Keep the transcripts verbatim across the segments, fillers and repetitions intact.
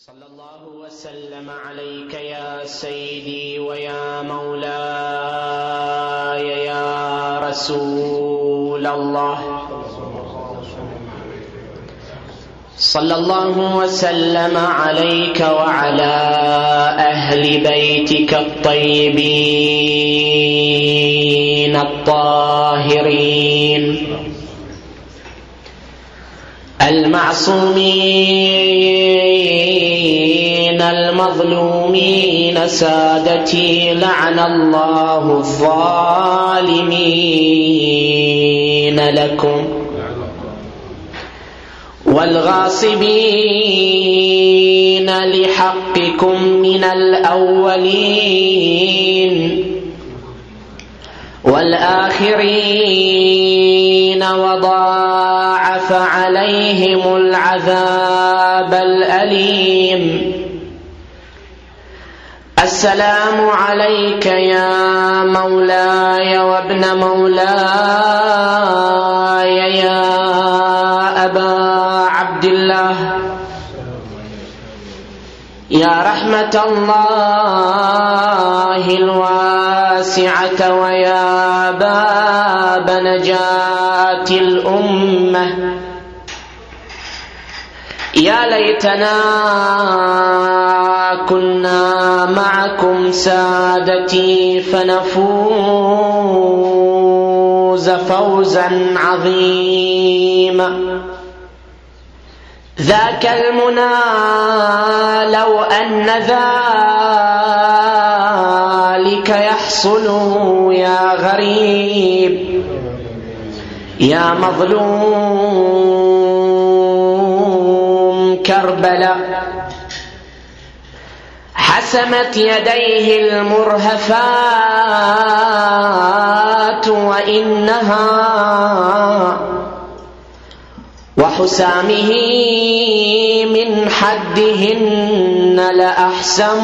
صلى الله وسلم عليك يا سيدي ويا مولاي يا رسول الله. صلى الله وسلم عليك وعلى أهل بيتك الطيبين الطاهرين المعصومين المظلومين سادتي لعن الله الظالمين لكم والغاصبين لحقكم من الأولين والآخرين وضاعف عليهم العذاب الأليم. السلام عليك يا مولاي وابن مولاي يا أبا عبد الله، يا رحمة الله الواسعة ويا باب نجاة الأمة. يا ليتنا كنا معكم سادتي فنفوز فوزا عظيما. ذاك المنى لو أن ذلك يحصل يا غريب يا مظلوم كربلاء. حسمت يديه المرهفات وإنها وحسامه من حدهن لأحسم.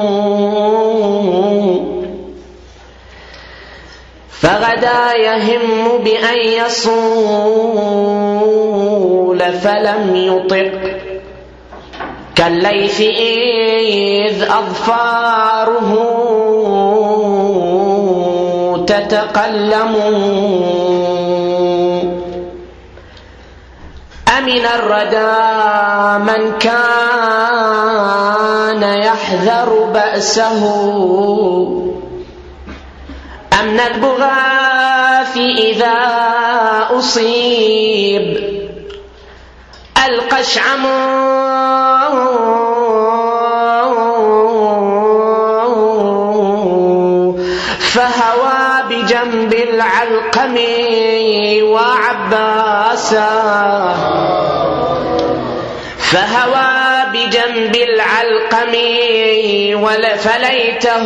فغدا يهم بأن يصول فلم يطق كالليث إذ أظفاره تتقلم. أمن الردى من كان يحذر بأسه أمن البغاث إذا أصيب. القشعم فهوى بجنب العلقم وعباسا فهوى بجنب العلقم فليته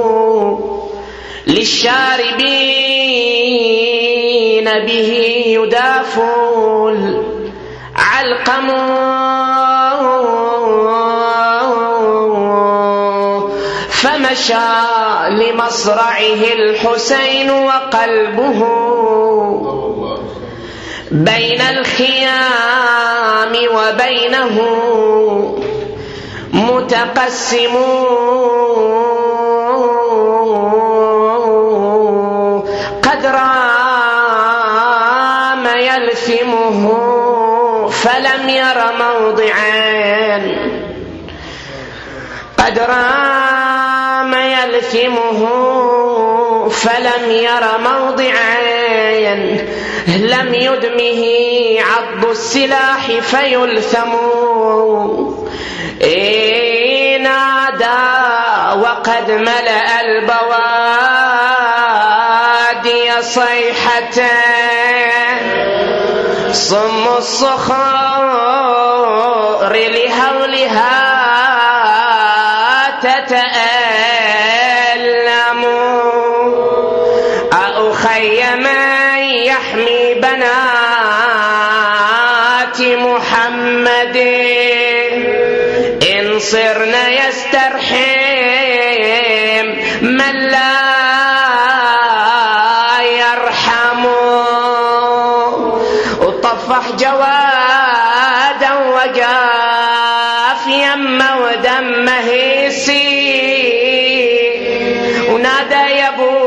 للشاربين به يدافع العلقم. فمشى لمصرعه الحسين وقلبه بين الخيام وبينه متقسم. قد رام يلثمه فلم ير موضعا قد رام يلثمه فلم ير موضعا لم يدمه عض السلاح فيلثم. إيه نادى وقد ملأ البوادي صيحة صم الصخور لهولها تتألم. أخي من يحمي بنات محمد إن صرن يسترحم من لا يرحم. وطفح جوادا وجافيا دمه ودمه يسيل، ونادى يا ابو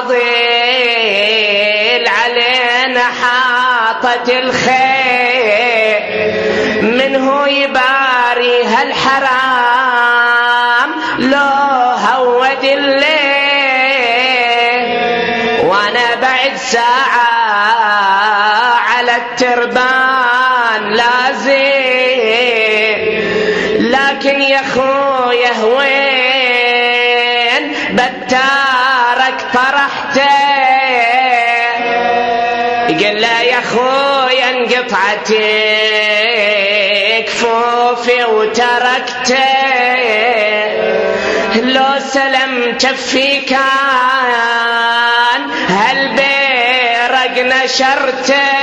فاضل علينا حاطت الخير، من هو يباري هالحرام لو هود الليل، وانا بعد ساعة على التربان لازم، لكن يا خويا وين بتارك طرحته، قال لا يا خويا انقطعت كفوفي وتركته، لو سلم كفي كان هالبيرق نشرته،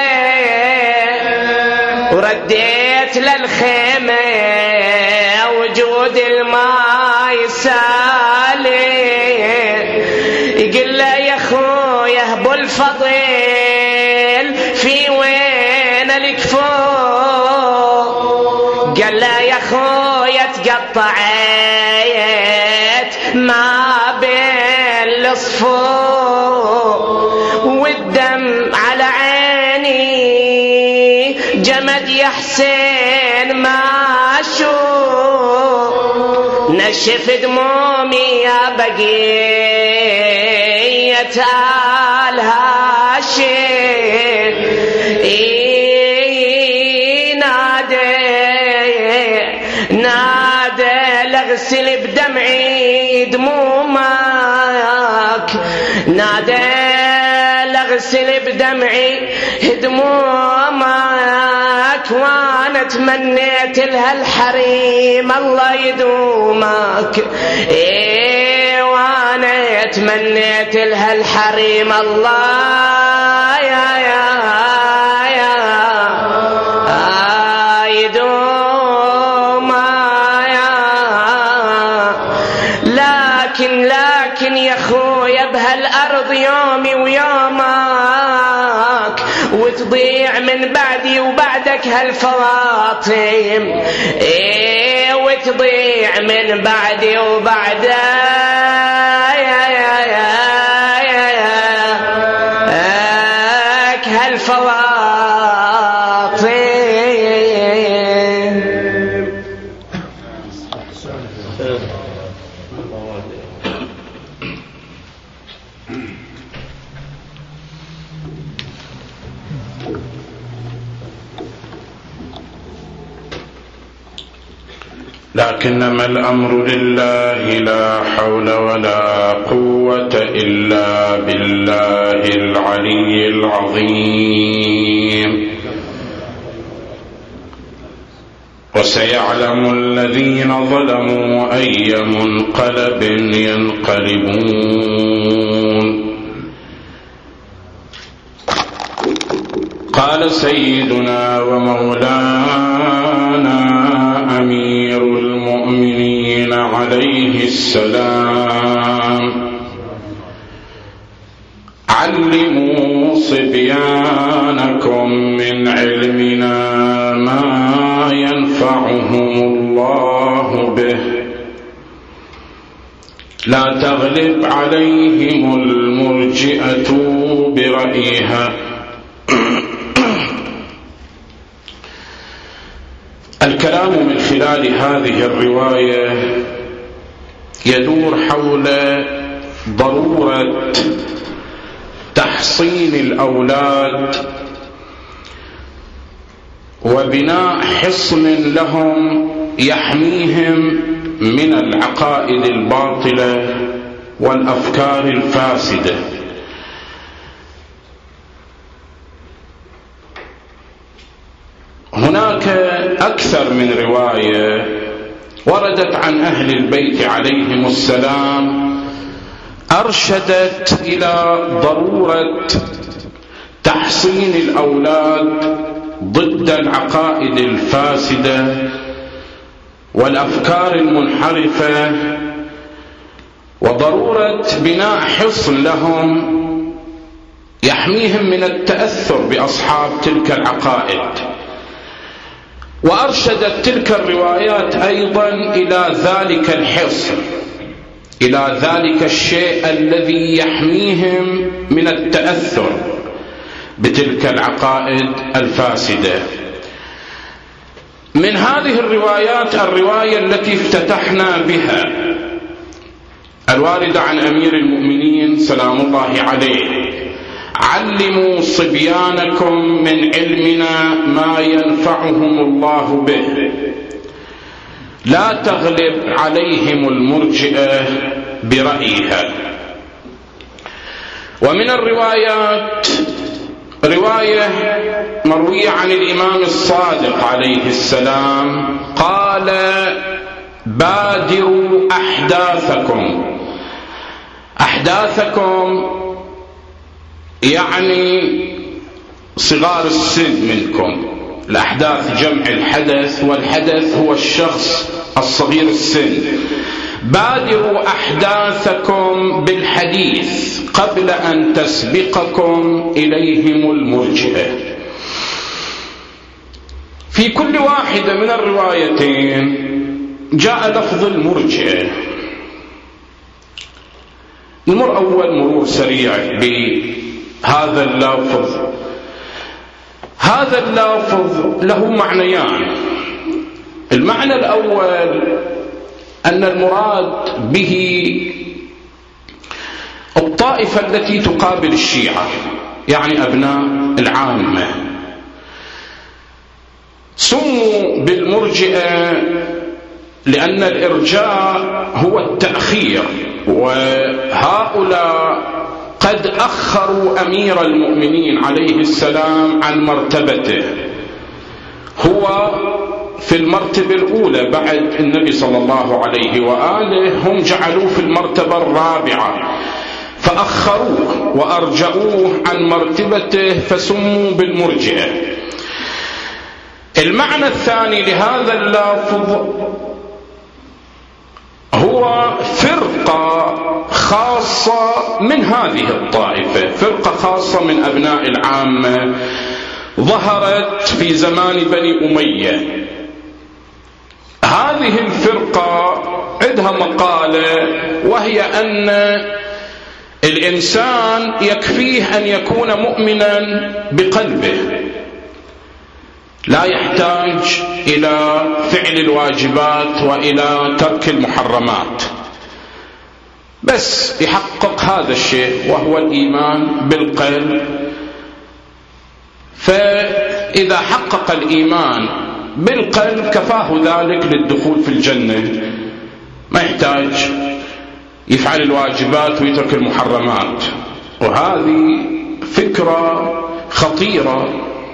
ورديت للخيمة وجود الماء سالي، يقول له يا خويا ابو الفضيل في وين الكفوف، قال له يا خويا تقطعت ما بين الصفوف، والدم على عيني جمد يا حسين ما اشوف، نشف دمومي يا بقية آل هاشم، نادي نادي لغسل بدمعي دمومك، نادي لغسل بدمعي دمومك، وانا تمنيت لها الحريم الله يدومك، ايه وانا تمنيت لها الحريم الله يا يا يا لكن لكن يا خويا بهالأرض يومي ويومك، وتضيع من بعدي وبعدك هالفواطم، ايه وتضيع من بعدي وبعدك هالفواطم. لكنما الأمر لله لا حول ولا قوة إلا بالله العلي العظيم. وسيعلم الذين ظلموا أي منقلب ينقلبون. قال سيدنا ومولانا أمير المؤمنين عليه السلام: علموا صبيانكم من علمنا ما ينفعهم الله به، لا تغلب عليهم المرجئة برأيها. الكلام من خلال هذه الرواية يدور حول ضرورة تحصين الأولاد وبناء حصن لهم يحميهم من العقائد الباطلة والأفكار الفاسدة. هناك أكثر من رواية وردت عن أهل البيت عليهم السلام أرشدت إلى ضرورة تحصين الأولاد ضد العقائد الفاسدة والأفكار المنحرفة، وضرورة بناء حصن لهم يحميهم من التأثر بأصحاب تلك العقائد. وأرشدت تلك الروايات أيضا إلى ذلك الحصن، إلى ذلك الشيء الذي يحميهم من التأثر بتلك العقائد الفاسدة. من هذه الروايات الرواية التي افتتحنا بها الواردة عن أمير المؤمنين سلام الله عليه: علموا صبيانكم من علمنا ما ينفعهم الله به، لا تغلب عليهم المرجئة برأيها. ومن الروايات رواية مروية عن الإمام الصادق عليه السلام قال: بادروا أحداثكم. أحداثكم يعني صغار السن منكم. الأحداث جمع الحدث، والحدث هو الشخص الصغير السن. بادروا أحداثكم بالحديث قبل أن تسبقكم إليهم المرجئة. في كل واحدة من الروايتين جاء لفظ المرجئة. نمر أول مرور سريع بهذا اللفظ. هذا اللفظ له معنيان. المعنى الأول أن المراد به الطائفة التي تقابل الشيعة، يعني أبناء العامة. سموا بالمرجئة لأن الإرجاء هو التأخير، وهؤلاء قد أخروا أمير المؤمنين عليه السلام عن مرتبته. هو في المرتبة الأولى بعد النبي صلى الله عليه وآله، هم جعلوه في المرتبة الرابعة فأخروه وأرجعوه عن مرتبته فسموا بالمرجئة. المعنى الثاني لهذا اللفظ هو فرقة خاصة من هذه الطائفة، فرقة خاصة من أبناء العامة ظهرت في زمان بني أمية. هذه الفرقة عندها مقالة، وهي أن الإنسان يكفيه أن يكون مؤمنا بقلبه، لا يحتاج إلى فعل الواجبات وإلى ترك المحرمات، بس يحقق هذا الشيء وهو الإيمان بالقلب. فإذا حقق الإيمان بالقلب كفاه ذلك للدخول في الجنة، ما يحتاج يفعل الواجبات ويترك المحرمات. وهذه فكرة خطيرة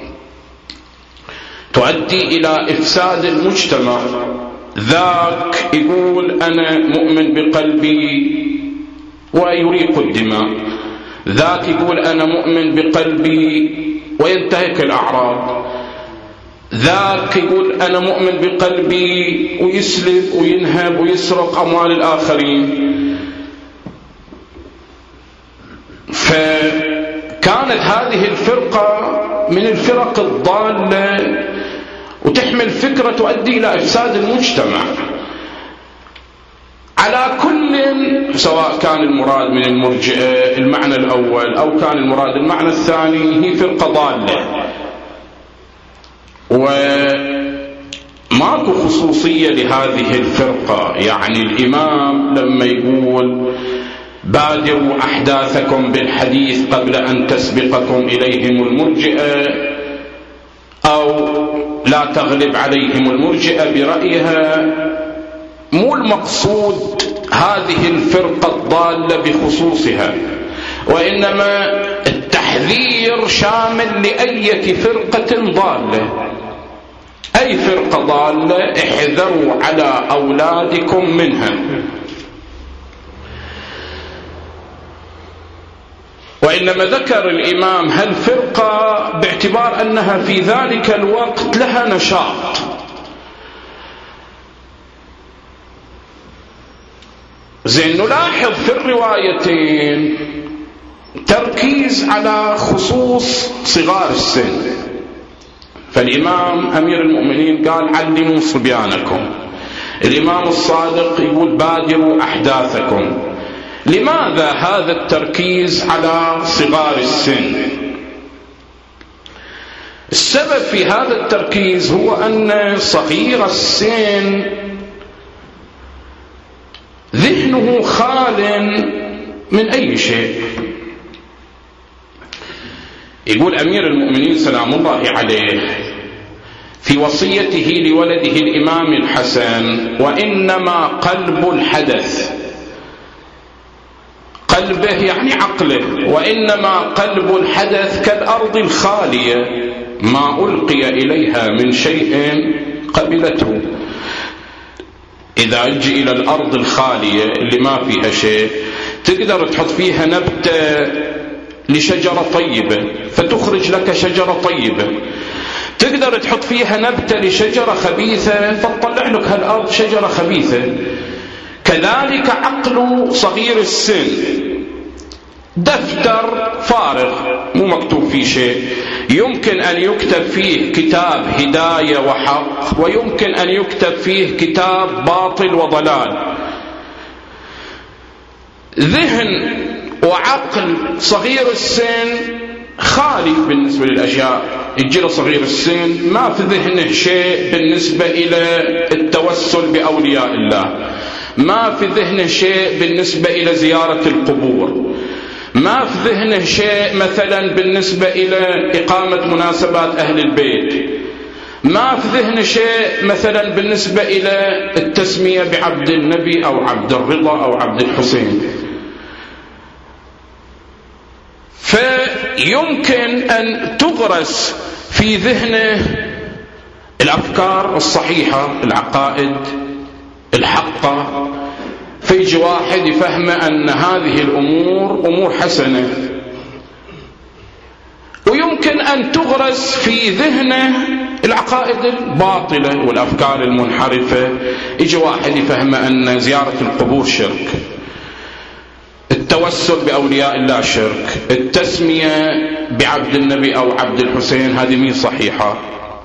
تؤدي إلى إفساد المجتمع. ذاك يقول أنا مؤمن بقلبي ويريق الدماء، ذاك يقول أنا مؤمن بقلبي وينتهك الأعراض، ذاك يقول أنا مؤمن بقلبي ويسلب وينهب ويسرق أموال الآخرين. فكانت هذه الفرقة من الفرق الضالة وتحمل فكرة تؤدي إلى إفساد المجتمع. على كل، سواء كان المراد من المرجئة المعنى الأول أو كان المراد المعنى الثاني، هي فرقة ضالة. وماكو خصوصية لهذه الفرقة، يعني الإمام لما يقول بادروا أحداثكم بالحديث قبل أن تسبقكم إليهم المرجئة، أو لا تغلب عليهم المرجئة برأيها، مو المقصود هذه الفرقة الضالة بخصوصها، وإنما التحذير شامل لأي فرقة ضالة. أي فرقة ضالة احذروا على أولادكم منها. وإنما ذكر الإمام هالفرقة باعتبار أنها في ذلك الوقت لها نشاط. زين، نلاحظ في الروايتين تركيز على خصوص صغار السن. فالإمام أمير المؤمنين قال علموا صبيانكم، الإمام الصادق يقول بادروا أحداثكم. لماذا هذا التركيز على صغار السن؟ السبب في هذا التركيز هو أن صغير السن ذهنه خال من أي شيء. يقول أمير المؤمنين سلام الله عليه في وصيته لولده الإمام الحسن: وإنما قلب الحدث، قلبه يعني عقله، وإنما قلب الحدث كالأرض الخالية ما ألقي إليها من شيء قبلته. إذا أجي إلى الأرض الخالية اللي ما فيها شيء تقدر تحط فيها نبتة لشجرة طيبة فتخرج لك شجرة طيبة، تقدر تحط فيها نبتة لشجرة خبيثة فتطلع لك هالأرض شجرة خبيثة. كذلك عقل صغير السن دفتر فارغ مو مكتوب فيه شيء، يمكن أن يكتب فيه كتاب هداية وحق، ويمكن أن يكتب فيه كتاب باطل وضلال. ذهن وعقل صغير السن خالي بالنسبة للأشياء. يجي صغير السن ما في ذهنه شيء بالنسبة إلى التوسل بأولياء الله، ما في ذهنه شيء بالنسبة إلى زيارة القبور، ما في ذهنه شيء مثلا بالنسبة إلى إقامة مناسبات أهل البيت، ما في ذهنه شيء مثلا بالنسبة إلى التسمية بعبد النبي أو عبد الرضا أو عبد الحسين. فيمكن أن تغرس في ذهنه الأفكار الصحيحة، العقائد الحقة، فيجي واحد يفهم أن هذه الأمور أمور حسنة. ويمكن أن تغرس في ذهنه العقائد الباطلة والأفكار المنحرفة. يجي واحد يفهم أن زيارة القبور شرك، التوسل بأولياء الله شرك، التسمية بعبد النبي أو عبد الحسين هذه مي صحيحة.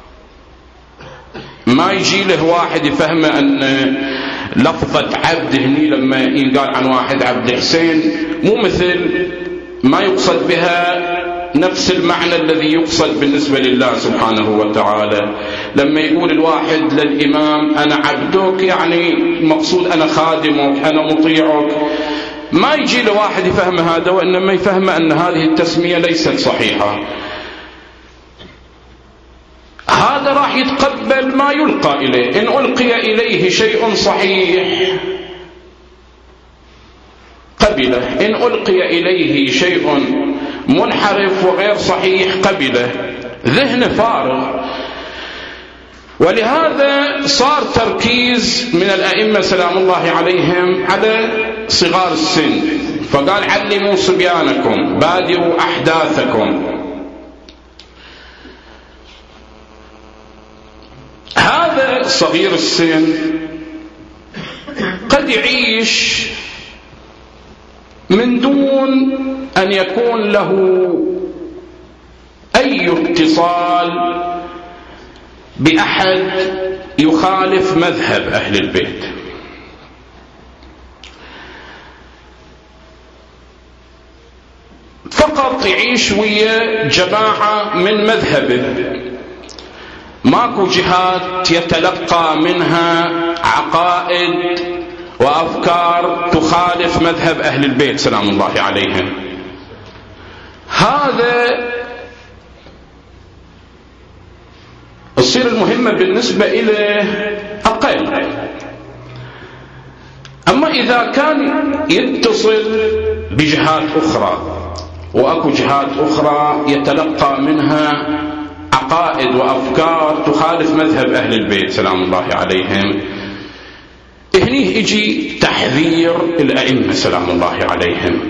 ما يجي له واحد يفهم أن لفظة عبد هني لما ينقال عن واحد عبد الحسين مو مثل ما يقصد بها نفس المعنى الذي يقصد بالنسبة لله سبحانه وتعالى. لما يقول الواحد للإمام أنا عبدك يعني مقصود أنا خادمك أنا مطيعك. ما يجي لواحد يفهم هذا، وإنما يفهم أن هذه التسمية ليست صحيحة. هذا راح يتقبل ما يلقى إليه. إن ألقي إليه شيء صحيح قبله، إن ألقي إليه شيء منحرف وغير صحيح قبله. ذهن فارغ. ولهذا صار تركيز من الأئمة سلام الله عليهم على صغار السن، فقال علموا صبيانكم بادروا أحداثكم. هذا صغير السن قد يعيش من دون أن يكون له أي اتصال بأحد يخالف مذهب أهل البيت. فقط يعيش ويا جماعة من مذهبه، ماكو جهات يتلقى منها عقائد وأفكار تخالف مذهب أهل البيت سلام الله عليهم. هذا تصير المهمة بالنسبة إليه أقل. أما إذا كان يتصل بجهات أخرى وأكو جهات أخرى يتلقى منها عقائد وأفكار تخالف مذهب أهل البيت سلام الله عليهم، هنيه يجي تحذير الأئمة سلام الله عليهم.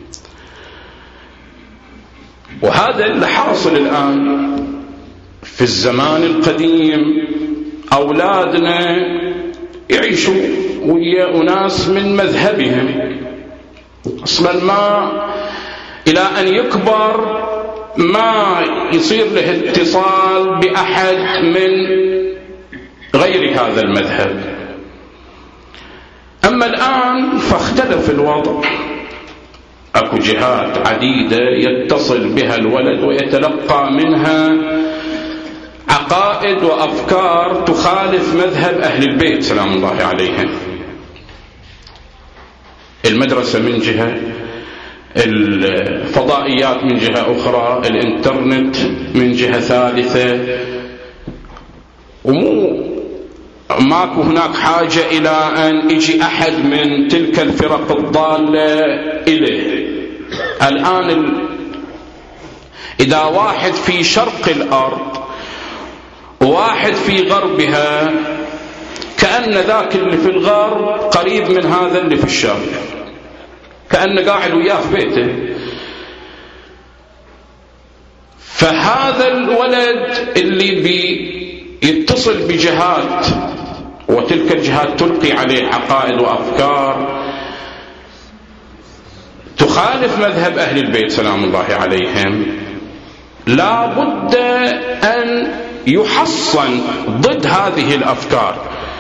وهذا اللي حاصل الآن في الزمان القديم. أولادنا يعيشوا ويا أناس من مذهبهم، أصلا ما إلى أن يكبر ما يصير له اتصال بأحد من غير هذا المذهب. أما الآن فاختلف الوضع، أكو جهات عديدة يتصل بها الولد ويتلقى منها عقائد وأفكار تخالف مذهب أهل البيت سلام الله عليهم. المدرسة من جهة، الفضائيات من جهة أخرى، الإنترنت من جهة ثالثة، ومو ماكو هناك حاجة إلى أن يجي أحد من تلك الفرق الضالة إليه. الآن ال... إذا واحد في شرق الأرض وواحد في غربها، كأن ذاك اللي في الغرب قريب من هذا اللي في الشرق، كأنه قاعد وياه في بيته. فهذا الولد اللي بيتصل بجهات وتلك الجهات تلقي عليه عقائد وأفكار تخالف مذهب أهل البيت سلام الله عليهم، لا بد أن يحصن ضد هذه الأفكار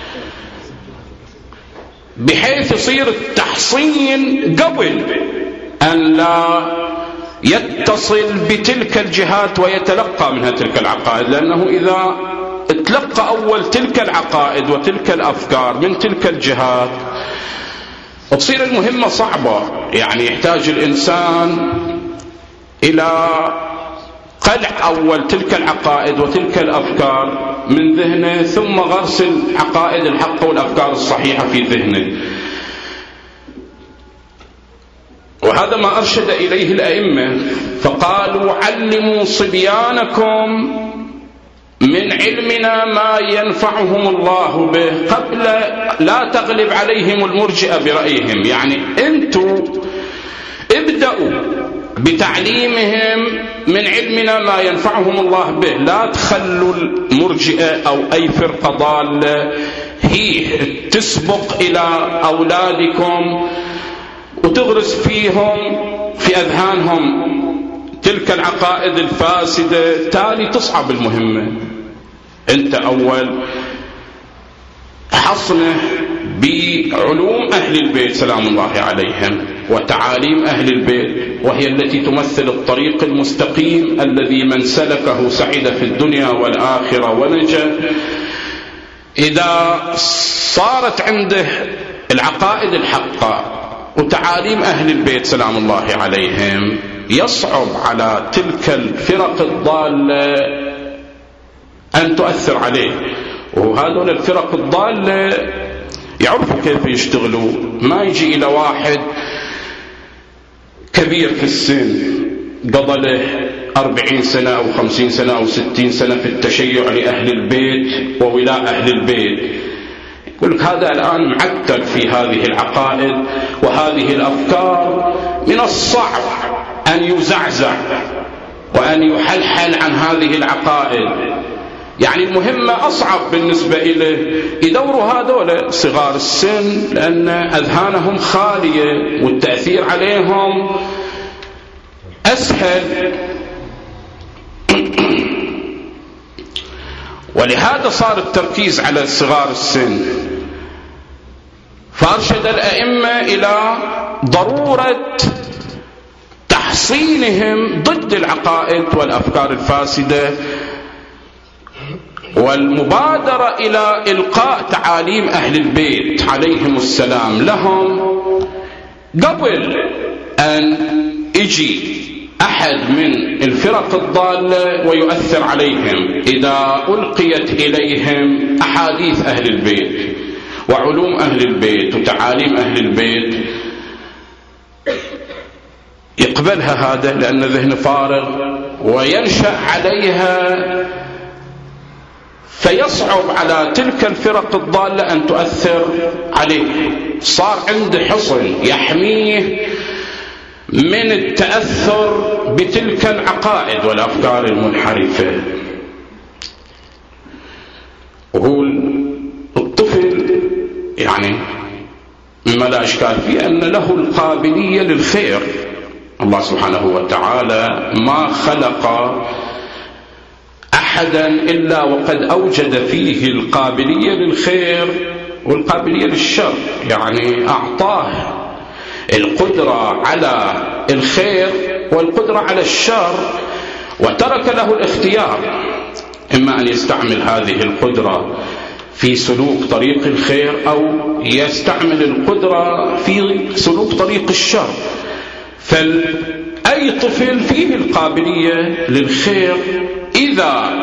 بحيث يصير التحصين قبل أن لا يتصل بتلك الجهات ويتلقى منها تلك العقائد، لأنه إذا اتلقى أول تلك العقائد وتلك الأفكار من تلك الجهات تصير المهمة صعبة. يعني يحتاج الإنسان إلى قلع أول تلك العقائد وتلك الأفكار من ذهنه، ثم غرس العقائد الحق والأفكار الصحيحة في ذهنه. وهذا ما أرشد إليه الأئمة، فقالوا: علموا صبيانكم من علمنا ما ينفعهم الله به قبل لا تغلب عليهم المرجئة برأيهم. يعني أنتوا ابدأوا بتعليمهم من علمنا ما ينفعهم الله به، لا تخلوا المرجئة أو أي فرقة ضالة هي تسبق إلى أولادكم وتغرس فيهم في أذهانهم تلك العقائد الفاسدة، تالي تصعب المهمة. أنت أول حصنه بعلوم أهل البيت سلام الله عليهم وتعاليم أهل البيت، وهي التي تمثل الطريق المستقيم الذي من سلكه سعد في الدنيا والآخرة ونجا. إذا صارت عنده العقائد الحقة وتعاليم أهل البيت سلام الله عليهم، يصعب على تلك الفرق الضالة أن تؤثر عليه. وهذول الفرق الضالة يعرفوا كيف يشتغلوا، ما يجي إلى واحد كبير في السن قضى له أربعين سنة أو خمسين سنة أو ستين سنة في التشيع لأهل البيت وولاء أهل البيت، يقول لك هذا الآن معتد في هذه العقائد وهذه الأفكار، من الصعب أن يزعزع وأن يحلحل عن هذه العقائد. يعني المهمة أصعب بالنسبة إليه. يدوروا هذول صغار السن لأن أذهانهم خالية والتأثير عليهم أسهل، ولهذا صار التركيز على صغار السن. فأرشد الأئمة إلى ضرورة تحصينهم ضد العقائد والأفكار الفاسدة، والمبادرة إلى إلقاء تعاليم أهل البيت عليهم السلام لهم قبل أن يجي أحد من الفرق الضالة ويؤثر عليهم. إذا ألقيت إليهم أحاديث أهل البيت وعلوم أهل البيت وتعاليم أهل البيت يقبلها هذا لأن ذهن فارغ وينشأ عليها، فيصعب على تلك الفرق الضالة أن تؤثر عليه. صار عنده حصن يحميه من التأثر بتلك العقائد والأفكار المنحرفة. وهو الطفل يعني مما لا إشكال فيه أن له القابلية للخير، الله سبحانه وتعالى ما خلق أحدا إلا وقد أوجد فيه القابلية للخير والقابلية للشر، يعني أعطاه القدرة على الخير والقدرة على الشر، وترك له الاختيار، إما أن يستعمل هذه القدرة في سلوك طريق الخير أو يستعمل القدرة في سلوك طريق الشر. فأي طفل فيه القابلية للخير إذا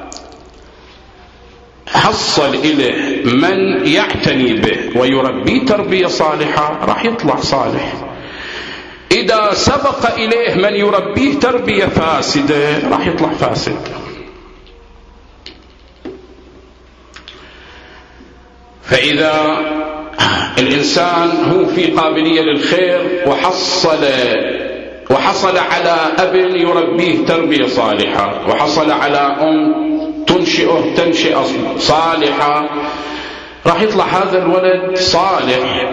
حصل إليه من يعتني به ويربيه تربية صالحة راح يطلع صالح. إذا سبق إليه من يربيه تربية فاسدة راح يطلع فاسد. فإذا الإنسان هو في قابلية للخير وحصل وحصل على أب يربيه تربية صالحة، وحصل على أم تنشئه تنشئة صالحة، راح يطلع هذا الولد صالح.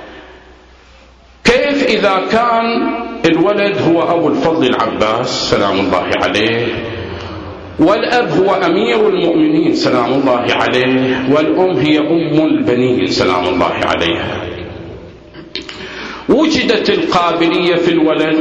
كيف إذا كان الولد هو أبو الفضل العباس سلام الله عليه، والأب هو أمير المؤمنين سلام الله عليه، والأم هي أم البنين سلام الله عليها؟ وجدت القابلية في الولد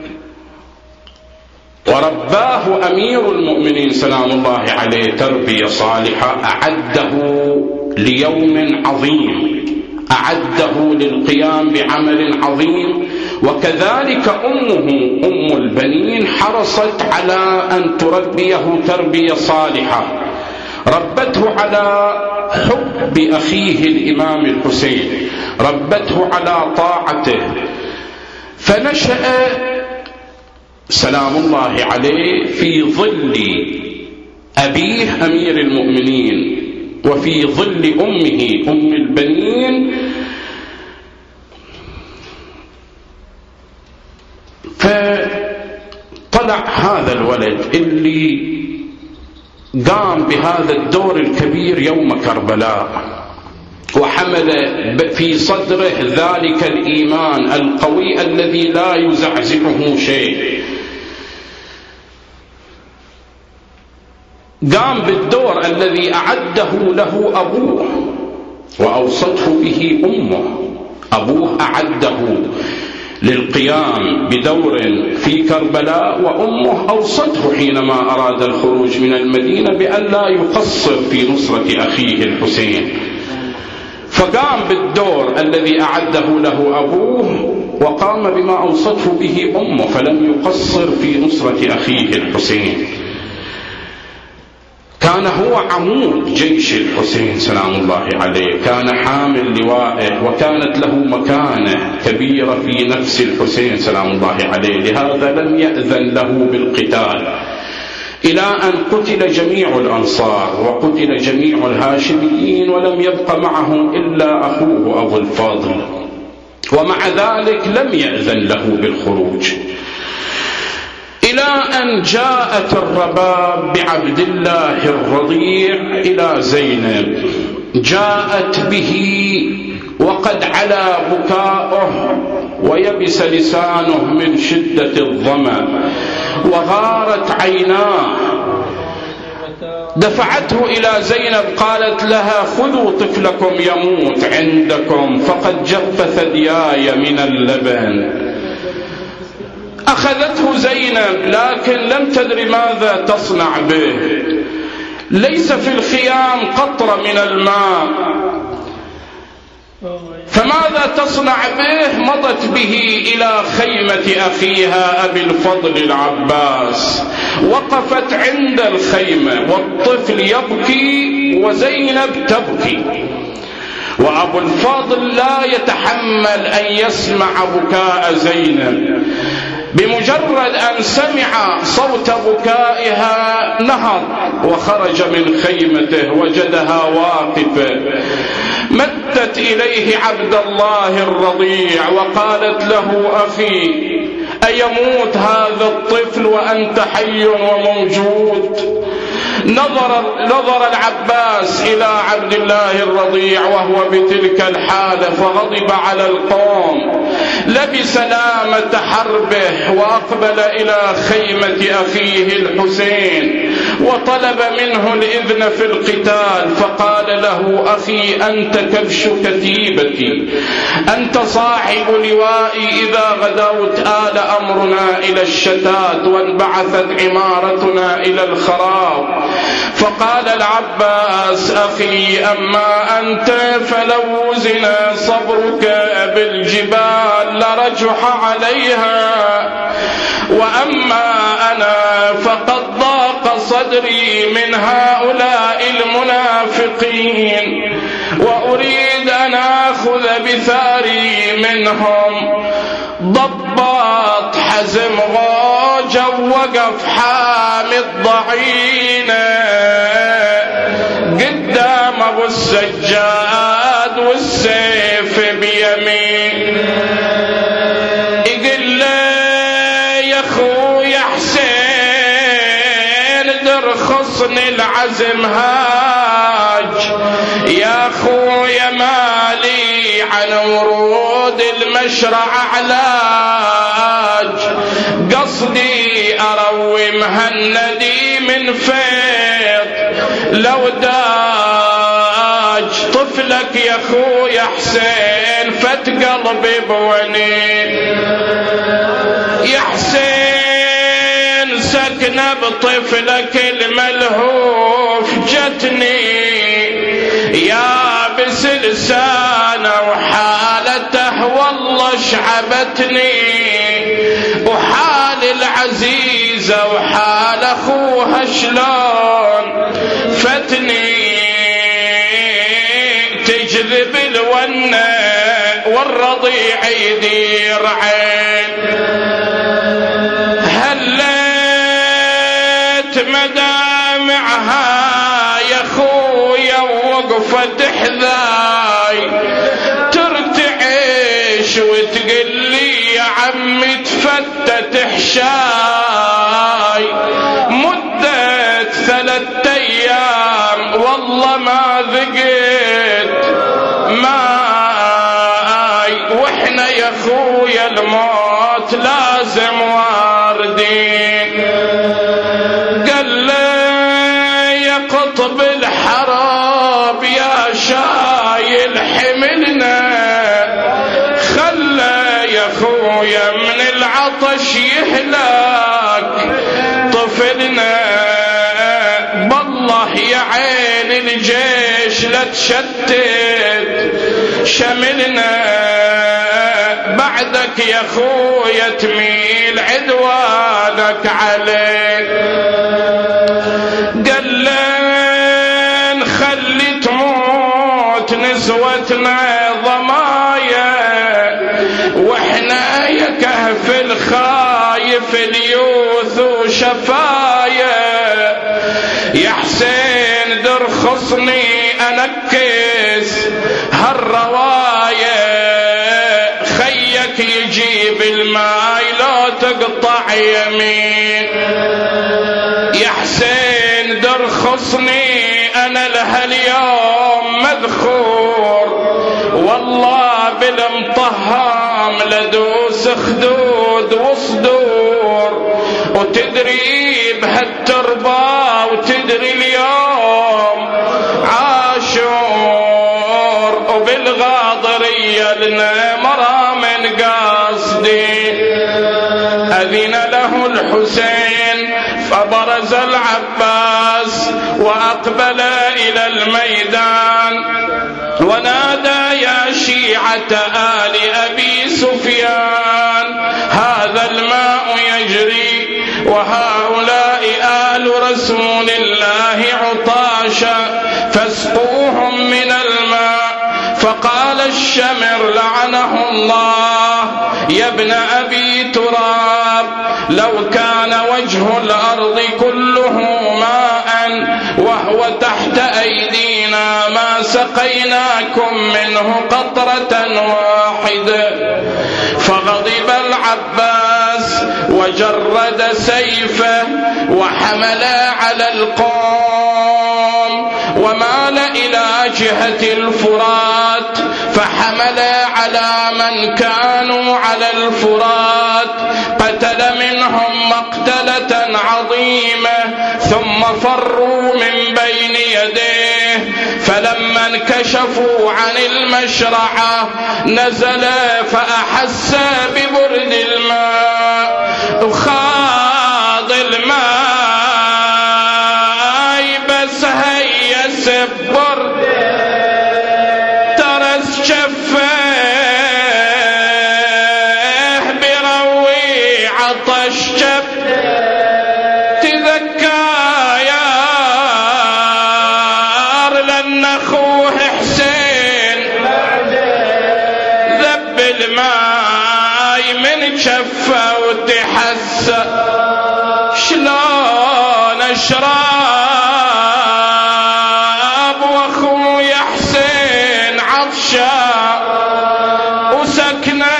ورباه أمير المؤمنين سلام الله عليه تربية صالحة، أعده ليوم عظيم، أعده للقيام بعمل عظيم. وكذلك أمه أم البنين حرصت على أن تربيه تربية صالحة، ربته على حب أخيه الإمام الحسين، ربته على طاعته، فنشأ سلام الله عليه في ظل أبيه أمير المؤمنين وفي ظل أمه أم البنين. فطلع هذا الولد اللي قام بهذا الدور الكبير يوم كربلاء، وحمل في صدره ذلك الإيمان القوي الذي لا يزعزعه شيء، قام بالدور الذي أعده له أبوه وأوصته به أمه. أبوه أعده للقيام بدور في كربلاء، وأمه أوصته حينما أراد الخروج من المدينة بأن لا يقصر في نصرة أخيه الحسين، فقام بالدور الذي أعده له أبوه وقام بما أوصته به أمه، فلم يقصر في نصرة أخيه الحسين. كان هو عمود جيش الحسين سلام الله عليه، كان حامل لوائه، وكانت له مكانة كبيرة في نفس الحسين سلام الله عليه، لهذا لم يأذن له بالقتال، إلى أن قتل جميع الأنصار وقتل جميع الهاشميين، ولم يبق معهم إلا أخوه أبو الفضل، ومع ذلك لم يأذن له بالخروج، إلى أن جاءت الرباب بعبد الله الرضيع إلى زينب. جاءت به وقد علا بكاؤه ويبس لسانه من شدة الظمأ وغارت عيناه، دفعته إلى زينب قالت لها: خذوا طفلكم يموت عندكم فقد جف ثدياي من اللبن. أخذته زينب لكن لم تدري ماذا تصنع به، ليس في الخيام قطرة من الماء، فماذا تصنع به؟ مضت به إلى خيمة أخيها أبي الفضل العباس، وقفت عند الخيمة والطفل يبكي وزينب تبكي، وأبو الفضل لا يتحمل أن يسمع بكاء زينب. بمجرد أن سمع صوت بكائها نهض وخرج من خيمته، وجدها واقفة، مدت إليه عبد الله الرضيع وقالت له: أخي، أيموت هذا الطفل وأنت حي وموجود؟ نظر, نظر العباس إلى عبد الله الرضيع وهو بتلك الحالة فغضب على القوم، لبس لامة حربه وأقبل إلى خيمة أخيه الحسين وطلب منه الإذن في القتال، فقال له: أخي أنت كبش كتيبتي، أنت صاحب لوائي، إذا غدوت آل أمرنا إلى الشتات وانبعثت عمارتنا إلى الخراب. فقال العباس: أخي أما أنت فلو وزن صبرك بالجبال لرجح عليها، وأما أنا فقد ضاق صدري من هؤلاء المنافقين وأريد أن أخذ بثاري منهم. ضباط حزم غوجا وقف حامي الضعينة قدام أبو السجاد والسيف بيمين، يقول له: يا خويا حسين درخصني العزم هاج، يا خويا مالي عن ورود المشرع علاج، قصدي أروي مهندي من فيض لو داج، طفلك يا خويا حسين فت قلبي بونين، يا حسين سكنة بطفلك الملهوف جتني، يابس لسانه وحالته والله شعبتني، وحال العزيزة وحال أخوها شلون فتني، تجذب الونة والرضيع يدير عين، هلت مدامعها يا خويا ووقفت حذاي، ترتعش وتقل لي يا عمي تفتت حشاي، مدة ثلاثة أيام والله ما ذقت ماي، وإحنا يا خويا الموت لازم واردين. قال لي يا قطب الحرب يا شايل حملنا، خلى يا خويا من العطش يهلك طفلنا، بالله يا عين الجيش لا تشتت شملنا، بعدك يا خويا تميل عدوانك عليك. قال لين خلي تموت نسوتنا ضمايا، واحنا يا كهف الخايف اليوث وشفايا، يا حسين درخصني انكس هالرواية، خيك يجيب الماي لو تقطع يمين، يا حسين درخصني انا لها اليوم مذخور، والله بالمطهام لدوس خدود وصدور، وتدري بهالتربة وتدري اليوم عاشور، وبالغاضرية لنا مرا من قاصدي. أذن له الحسين فبرز العباس وأقبل إلى الميدان، ونادى: يا شيعة آل أبي سفيان، هذا الماء يجري وهؤلاء آل رسول الله عطاشا، فاسقوهم من الماء. فقال الشمر لعنه الله: يا ابن أبي تراب، لو كان وجه الأرض كله ماء وهو تحت أيدينا ما سقيناكم منه قطرة واحدة. فغضب العباس وجرد سيفه وحمل على القوم ومال إلى جهة الفرات فحمل على من كانوا على الفرات، قتل منهم مقتلة عظيمة ثم فروا من بين يديه. فلما انكشفوا عن المشرعة نزل فأحس ببرد الماء، وخاض الماء بس هيس ببرد ترس شفه بروي عطش شف. تذكى يار لأن أخوه حسين ذب الماء من شفه وتحسى شلون اشرب واخوي حسين عطشان وسكنه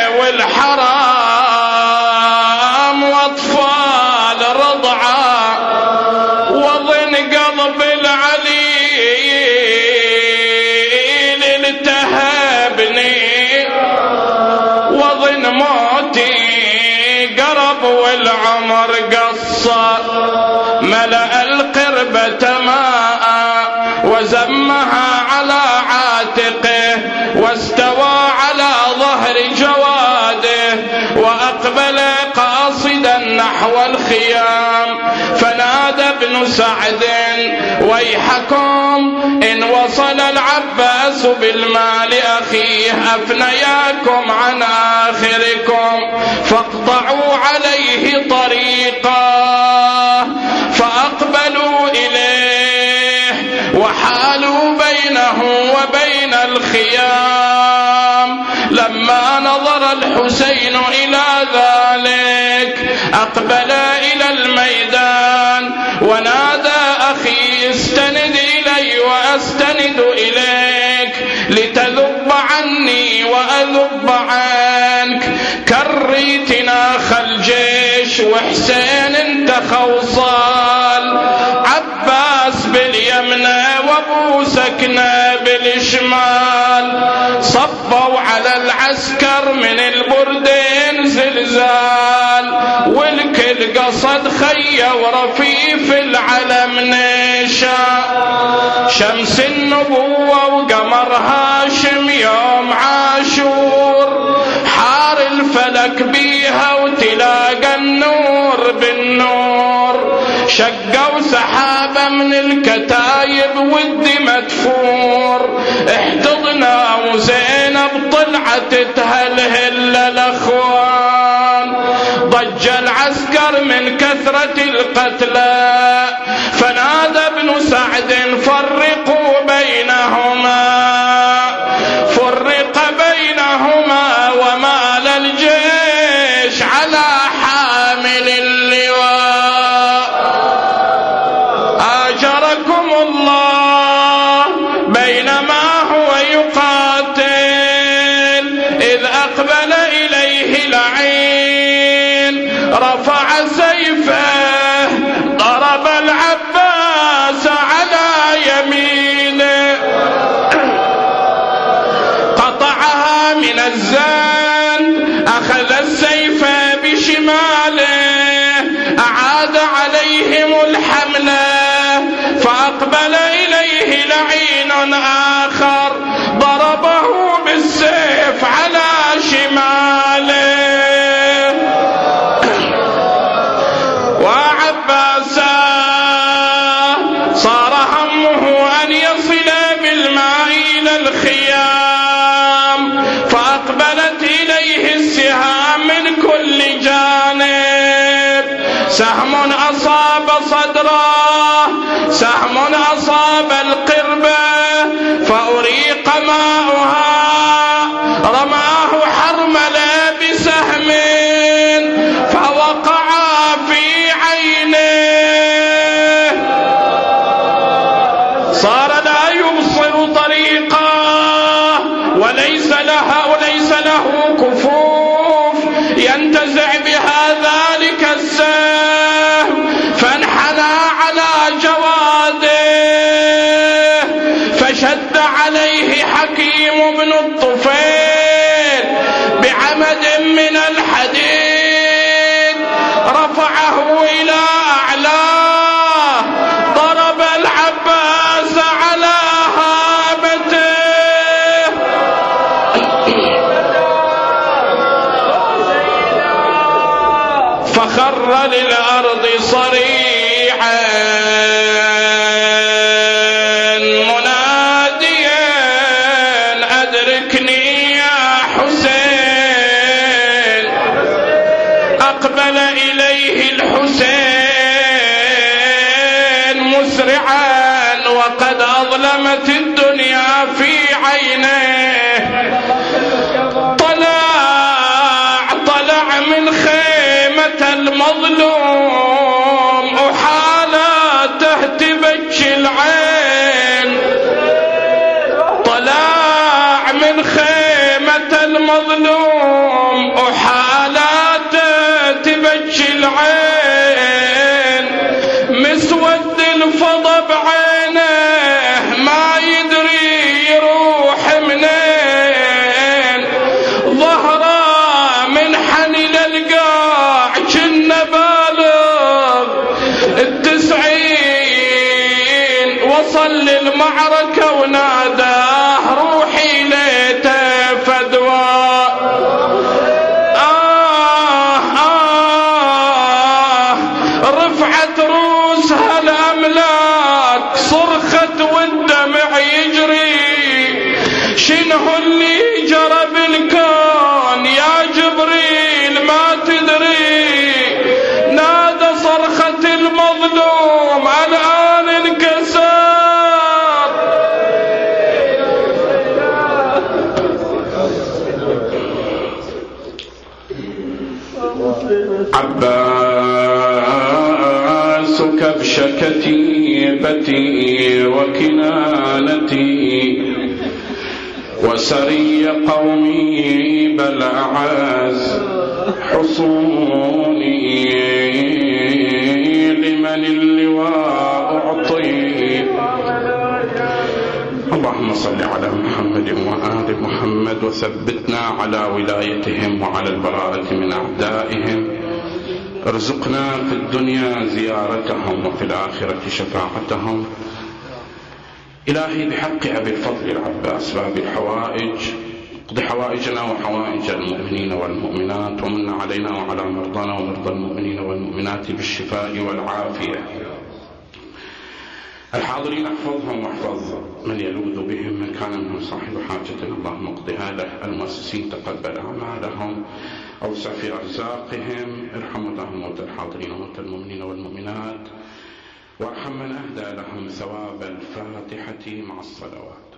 والحرام واطفال رضعه وظن قلب العليل التهبني وظن موتي قرب والعمر قصر. ملأ القربة ماء وزمها على عاتقه واستوى على ظهر جواده وأقبل قاصدا نحو الخيام. فنادى ابن سعد ويحكم إن وصل العباس بالمال أخيه أفنياكم عن آخركم فاقطعوا عليه طريقا. فأقبلوا إليه وحالوا بينه وبين الخيام. لما نظر الحسين إلى ذلك أقبل إلى الميدان ونادى أخي استند إلي وأستند إليك لتذب عني وأذب عنك. كريتنا خالجيش وحسين انت خوصال، عباس باليمنى وابو سكنة بالشمال. صبوا على العسكر من البردين زلزال والكل قصد خيا ورفيف العلم نشا. شمس النبوة وقمر هاشم يوم عاشور حار الفلك بيها وتلاقى النور بالنور. شقوا سحابة من الكتايب والدي مدفور. احتضنا وزينب طلعت تهلهل الاخوان. ضج العسكر من كثرة القتلى فنادى ابن سعد فرقوا بينهما. فرق بينهما ومال الجيش على حامل اللواء. آجركم الله بينما هو يقاتل إذ أقبل إليه لعين رفع سيفه ضرب العباس على يمينه قطعها من الزان. أخذ السيف بشماله أعاد عليهم الحملة فأقبل إليه لعين آخر ضربه بالسيف على شماله. وعباسا صار همه أن يصل بالماء إلى الخيام فأقبلت إليه السهام من كل جانب. سهم أصاب صدره، سهم أصاب القربة فأريق ماؤها، رماه حرملة بسهم فوقع في عينه. صار لا يبصر طريقا وليس له وليس له كفوف ينتزع بهذا رفعه إلى أعلاه، ضرب العباس على هامته فخر للأرض صريعا مناديا أدركني يا حسين. أقبل إليه الحسين مسرعا وقد أظلمت الدنيا في عينيه. طلع طلع من خيمة المظلوم وحالاته تبكي العين. طلع من خيمة المظلوم وحالاته تبكي العين. مسود الفضا بعينه ما يدري يروح منين. ظهره من حني للقاع كنا بالغ التسعين. وصل للمعركة وناداه روحي ليته فدوى. آه آه رفعت روسها الأملاك صرخت والدمع يجري. شنو اللي جرى بالكون يا جبريل ما تدري. نادى صرخة المظلوم الآن انكسر. عباس كبش كتيبتي وكنانتي وسري قومي بل أعز حصوني. لمن اللواء أعطي. اللهم صل على محمد وآل محمد وثبتنا على ولايتهم وعلى البراءة من أعدائهم. ارزقنا في الدنيا زيارتهم وفي الآخرة شفاعتهم. إلهي بحق أبي الفضل العباس باب الحوائج اقض حوائجنا وحوائج المؤمنين والمؤمنات ومن علينا وعلى مرضانا ومرضى المؤمنين والمؤمنات بالشفاء والعافية. الحاضرين احفظهم واحفظ من يلوذ بهم من كان منهم صاحب حاجة اللهم اقضها له. المؤسسين تقبل أعمالهم أوسع في أرزاقهم. ارحم اللهم موتى الحاضرين وموتى المؤمنين والمؤمنات وارحم من أهدى لهم ثواب الفاتحة مع الصلوات.